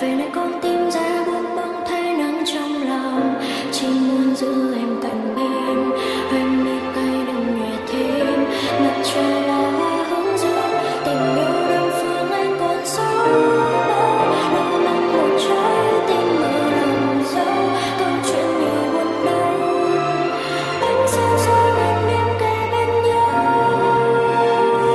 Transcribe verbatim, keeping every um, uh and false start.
về nơi con tim ra buông bông thấy nắng trong lòng chỉ muốn giữ